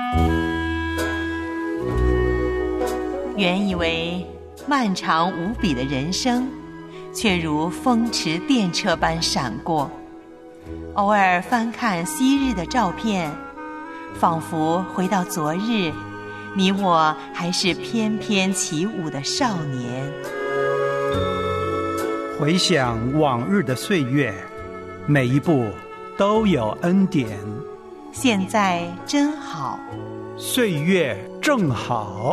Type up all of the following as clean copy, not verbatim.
原以为漫长无比的人生，却如风驰电掣般闪过。偶尔翻看昔日的照片，仿佛回到昨日，你我还是翩翩起舞的少年。 回想往日的岁月，每一步都有恩典。 现在真好， 岁月正好。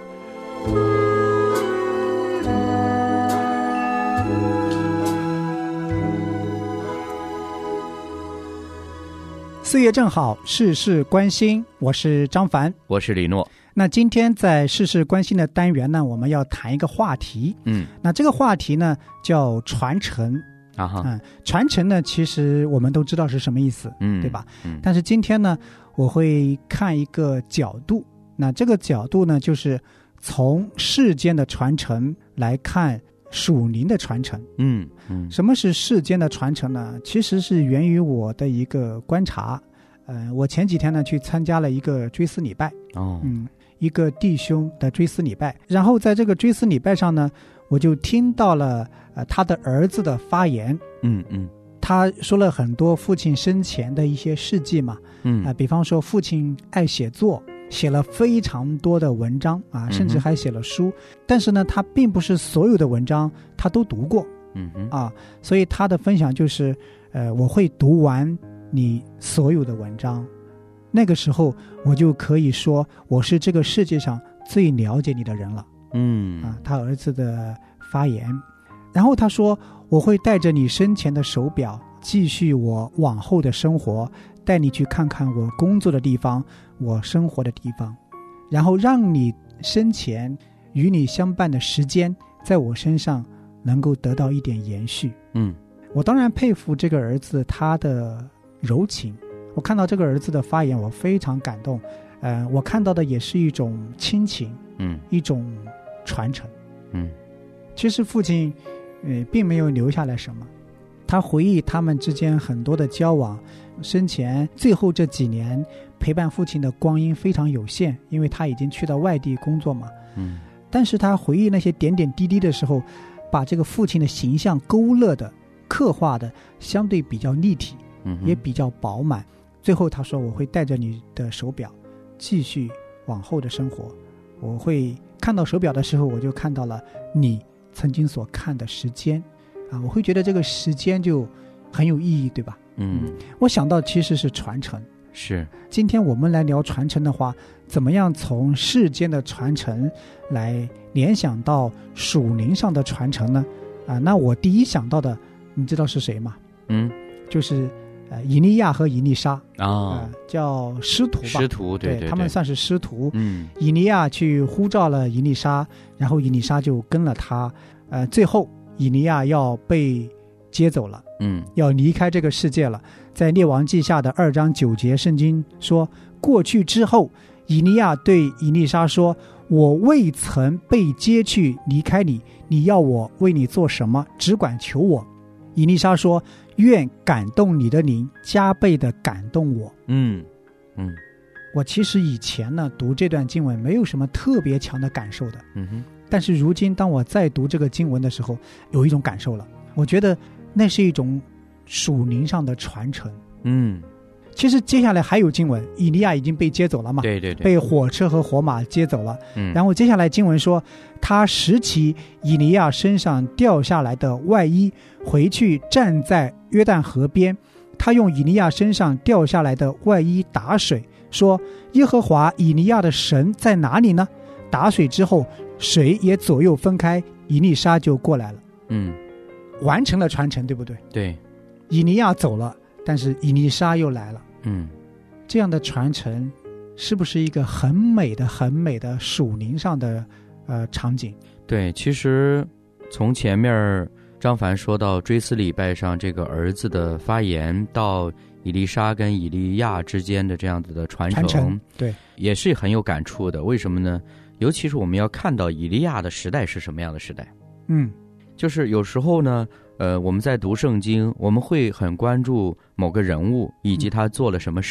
岁月正好，事事关心。我是张凡， 我是李诺。 那今天在事事关心的单元呢，我们要谈一个话题。那这个话题呢叫传承。传承呢，其实我们都知道是什么意思，对吧？但是今天呢，我会看一个角度。那这个角度呢，就是从世间的传承来看属灵的传承。什么是世间的传承呢？其实是源于我的一个观察。我前几天呢去参加了一个追思礼拜。一个弟兄的追思礼拜，然后在这个追思礼拜上呢，我就听到了他的儿子的发言。他说了很多父亲生前的一些事迹嘛。比方说父亲爱写作，写了非常多的文章啊，甚至还写了书。但是呢，他并不是所有的文章他都读过。所以他的分享就是我会读完你所有的文章，那个时候我就可以说我是这个世界上最了解你的人了。他儿子的发言。然后他说我会带着你生前的手表继续我往后的生活，带你去看看我工作的地方，我生活的地方，然后让你生前与你相伴的时间在我身上能够得到一点延续。我当然佩服这个儿子他的柔情。我看到这个儿子的发言，我非常感动。我看到的也是一种亲情，一种传承。其实父亲并没有留下来什么，他回忆他们之间很多的交往，生前最后这几年陪伴父亲的光阴非常有限，因为他已经去到外地工作嘛。但是他回忆那些点点滴滴的时候，把这个父亲的形象勾勒的刻画的相对比较立体，也比较饱满。最后他说我会带着你的手表继续往后的生活，我会看到手表的时候，我就看到了你曾经所看的时间我会觉得这个时间就很有意义，对吧？我想到其实是传承。 是， 今天我们来聊传承的话，怎么样从世间的传承来联想到属灵上的传承呢？那我第一想到的你知道是谁吗？就是以利亚和以利沙叫师徒吧。 师徒，对， 他们算是师徒。以利亚去呼召了以利沙，然后以利沙就跟了他。最后以利亚要被接走了，要离开这个世界了。在列王记下的2章9节，圣经说，过去之后，以利亚对以利沙说，我未曾被接去离开你，你要我为你做什么，只管求我。以利沙说，愿感动你的灵加倍的感动我。我其实以前呢读这段经文没有什么特别强的感受的。但是如今当我再读这个经文的时候，有一种感受了。我觉得那是一种属灵上的传承。其实接下来还有经文，以利亚已经被接走了嘛？对，被火车和火马接走了。然后接下来经文说，他拾起以利亚身上掉下来的外衣，回去站在约旦河边，他用以利亚身上掉下来的外衣打水，说，耶和华以利亚的神在哪里呢？打水之后，水也左右分开，以利沙就过来了。完成了传承，对不对？对，以利亚走了，但是以利沙又来了。这样的传承是不是一个很美的属灵上的场景？ 对，其实从前面张凡说到追思礼拜上这个儿子的发言，到以利沙跟以利亚之间的这样子的传承， 对， 也是很有感触的。为什么呢？尤其是我们要看到以利亚的时代是什么样的时代。就是有时候呢我们在读圣经，我们会很关注某个人物以及他做了什么事，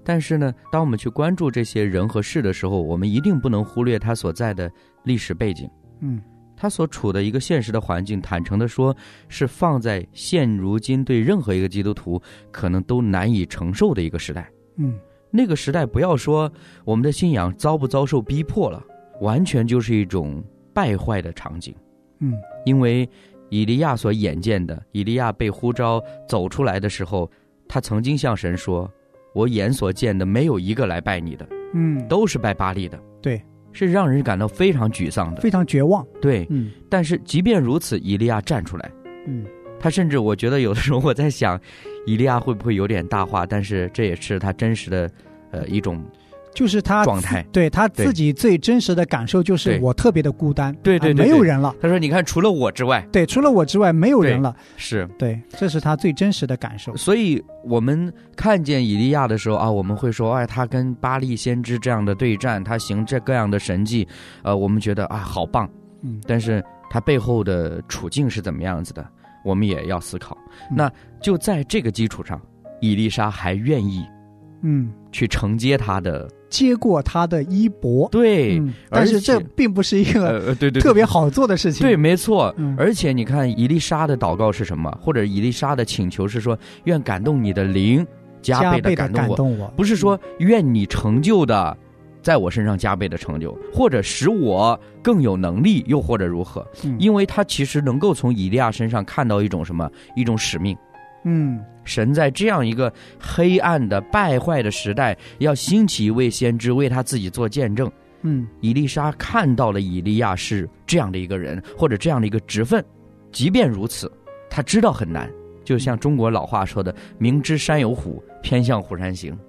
但是呢，当我们去关注这些人和事的时候，我们一定不能忽略他所在的历史背景。他所处的一个现实的环境，坦诚地说，是放在现如今对任何一个基督徒可能都难以承受的一个时代。那个时代不要说我们的信仰遭不遭受逼迫了，完全就是一种败坏的场景。因为以利亚所眼见的，以利亚被呼召走出来的时候，他曾经向神说，我眼所见的没有一个来拜你的，都是拜巴力的。 对， 是让人感到非常沮丧的， 非常绝望。 对，但是即便如此，以利亚站出来，他甚至我觉得有的时候我在想，以利亚会不会有点大话？但是这也是他真实的一种， 就是他状态， 对他自己最真实的感受就是我特别的孤单， 对， 没有人了。 他说：“你看，除了我之外， 对，除了我之外没有人了。” 是， 对，这是他最真实的感受。 所以我们看见以利亚的时候啊，我们会说，他跟巴力先知这样的对战，他行这各样的神迹，我们觉得好棒。但是他背后的处境是怎么样子的，我们也要思考。那就在这个基础上，以利沙还愿意去承接他的， 接过他的衣钵。 对， 但是这并不是一个特别好做的事情。 对，没错。而且你看以利沙的祷告是什么？或者以利沙的请求是说，愿感动你的灵加倍的感动我，不是说愿你成就的在我身上加倍的成就，或者使我更有能力，又或者如何。因为他其实能够从以利亚身上看到一种什么？一种使命。神在这样一个黑暗的败坏的时代，要兴起一位先知为他自己做见证。以利沙看到了以利亚是这样的一个人，或者这样的一个职分。即便如此，他知道很难，就像中国老话说的，明知山有虎，偏向虎山行。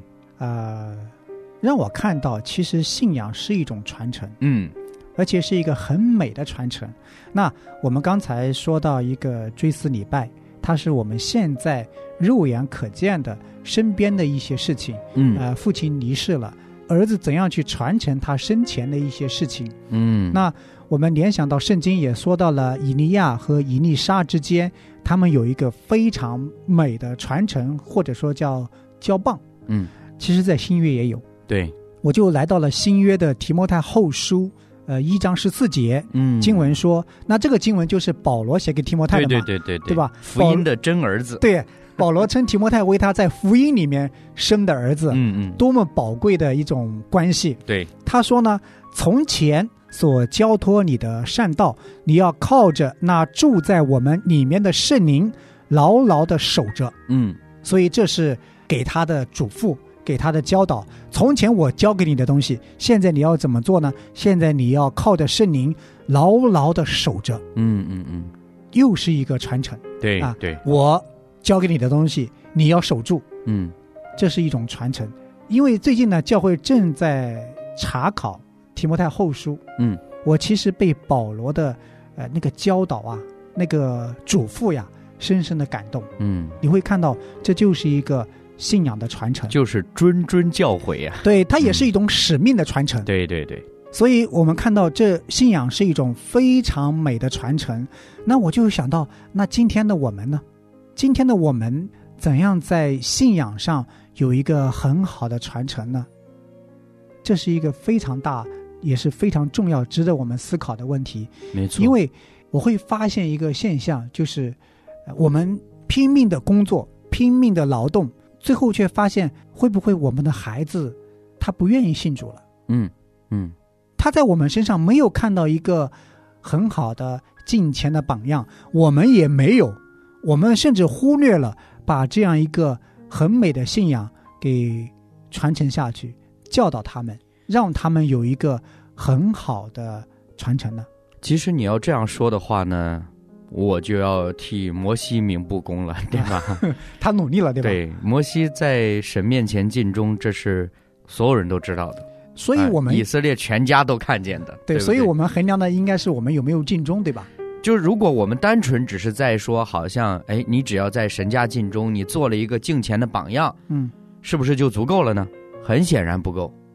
让我看到其实信仰是一种传承，而且是一个很美的传承。那我们刚才说到一个追思礼拜，它是我们现在肉眼可见的身边的一些事情。父亲离世了，儿子怎样去传承他生前的一些事情。那我们联想到圣经也说到了以利亚和以利沙之间，他们有一个非常美的传承，或者说叫交棒。其实在新约也有。对，我就来到了新约的提摩太后书1章14节，经文说，那这个经文就是保罗写给提摩太的嘛，对吧？ 福音的真儿子。 对，保罗称提摩太为他在福音里面生的儿子，多么宝贵的一种关系。 对， 他说呢，从前所交托你的善道，你要靠着那住在我们里面的圣灵牢牢的守着。所以这是给他的嘱咐，给他的教导。从前我教给你的东西，现在你要怎么做呢？现在你要靠着圣灵牢牢的守着。又是一个传承。 对， 我教给你的东西你要守住。这是一种传承。因为最近呢，教会正在查考提摩太后书。我其实被保罗的那个教导啊，那个嘱咐呀，深深的感动。你会看到这就是一个信仰的传承， 就是谆谆教诲啊。 对，它也是一种使命的传承。 对， 所以我们看到这信仰是一种非常美的传承。那我就想到，那今天的我们呢？今天的我们怎样在信仰上有一个很好的传承呢？这是一个非常大也是非常重要值得我们思考的问题。 没错， 因为我会发现一个现象，就是我们拼命的工作，拼命的劳动，最后却发现会不会我们的孩子他不愿意信主了。他在我们身上没有看到一个很好的敬虔的榜样，我们也没有，我们甚至忽略了把这样一个很美的信仰给传承下去，教导他们，让他们有一个很好的传承呢。 其实你要这样说的话呢，我就要替摩西鸣不公了，对吧？ 他努力了，对吧？ 对，摩西在神面前尽忠，这是所有人都知道的， 所以我们、 以色列全家都看见的。对， 所以我们衡量的应该是我们有没有尽忠，对吧？ 就如果我们单纯只是在说，好像你只要在神家尽忠，你做了一个敬虔的榜样，是不是就足够了呢？很显然不够。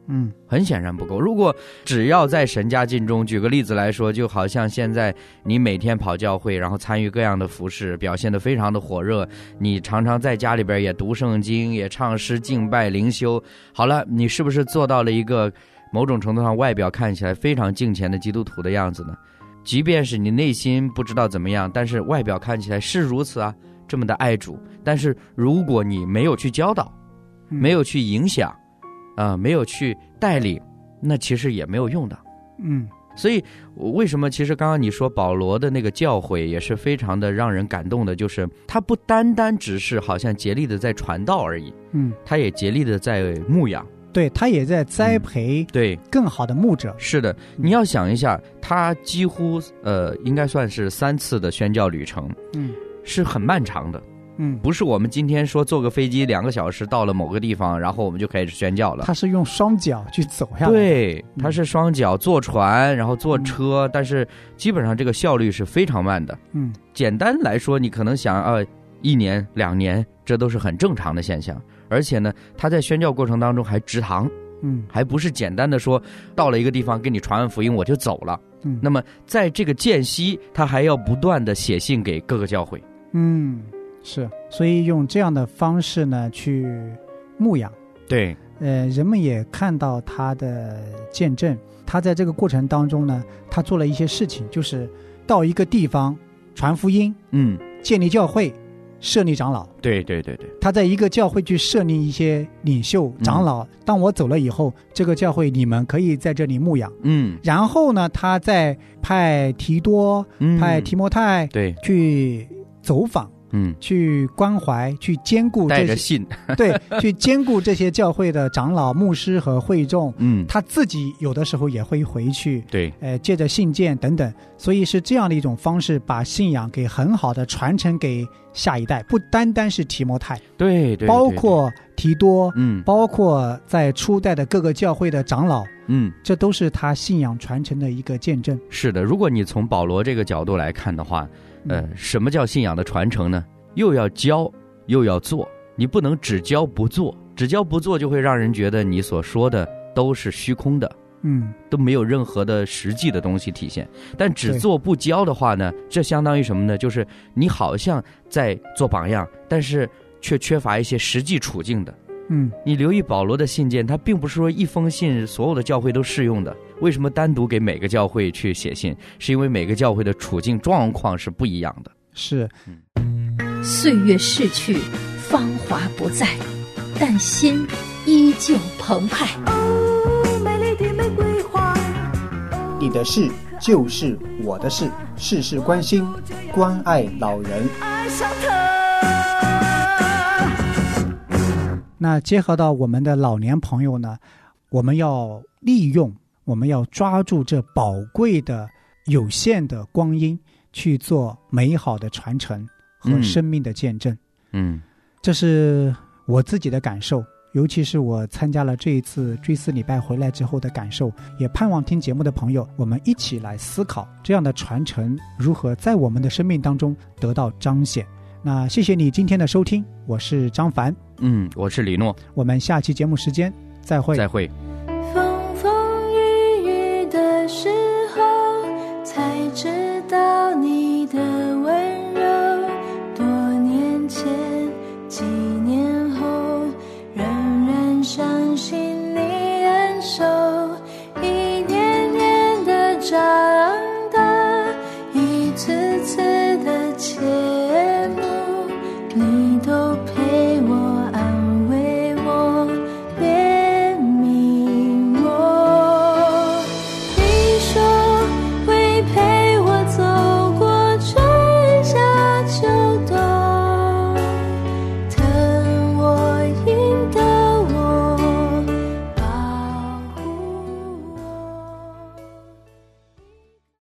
很显然不够。如果只要在神家境中，举个例子来说，就好像现在你每天跑教会，然后参与各样的服事，表现得非常的火热，你常常在家里边也读圣经，也唱诗敬拜灵修，好了，你是不是做到了一个某种程度上外表看起来非常敬虔的基督徒的样子呢？即便是你内心不知道怎么样，但是外表看起来是如此啊，这么的爱主。但是如果你没有去教导，没有去影响没有去带领，那其实也没有用的。所以为什么其实刚刚你说保罗的那个教诲也是非常的让人感动的，就是他不单单只是好像竭力的在传道而已，他也竭力的在牧养， 对，他也在栽培对更好的牧者。 是的，你要想一下，他几乎应该算是3次的宣教旅程，是很漫长的。不是我们今天说坐个飞机2个小时到了某个地方，然后我们就开始宣教了。 他是用双脚去走下来。 对，他是双脚坐船，然后坐车，但是基本上这个效率是非常慢的。简单来说，你可能想1年2年，这都是很正常的现象。而且呢，他在宣教过程当中还植堂，还不是简单的说到了一个地方给你传完福音我就走了。那么在这个间隙，他还要不断的写信给各个教会。 是，所以用这样的方式呢去牧养。 对， 人们也看到他的见证。他在这个过程当中呢，他做了一些事情，就是到一个地方传福音，建立教会，设立长老。 对， 他在一个教会去设立一些领袖长老。当我走了以后，这个教会你们可以在这里牧养。然后呢，他再派提多，派提摩太， 对， 去走访。去关怀，去兼顾这些， 带着信对，去兼顾这些教会的长老、牧师和会众。他自己有的时候也会回去， 对， 借着信件等等，所以是这样的一种方式，把信仰给很好的传承给下一代，不单单是提摩太， 对， 包括提多，包括在初代的各个教会的长老，这都是他信仰传承的一个见证。 是的，如果你从保罗这个角度来看的话，什么叫信仰的传承呢？又要教又要做，你不能只教不做，只教不做就会让人觉得你所说的都是虚空的，都没有任何的实际的东西体现。但只做不教的话呢，这相当于什么呢？就是你好像在做榜样，但是却缺乏一些实际处境的。你留意保罗的信件，他并不是说一封信所有的教会都适用的。为什么单独给每个教会去写信？是因为每个教会的处境状况是不一样的。 是， 岁月逝去，芳华不再，但心依旧澎湃。 哦，美丽的玫瑰花， 你的事就是我的事，事事关心，关爱老人。 爱上他。 那结合到我们的老年朋友呢，我们要利用，我们要抓住这宝贵的有限的光阴，去做美好的传承和生命的见证。这是我自己的感受，尤其是我参加了这一次追思礼拜回来之后的感受，也盼望听节目的朋友我们一起来思考这样的传承如何在我们的生命当中得到彰显。那谢谢你今天的收听，我是张凡， 我是李诺， 我们下期节目时间再会。 风风雨雨的时候，才知道你的温柔。多年前，几年后，仍然相信你恩手。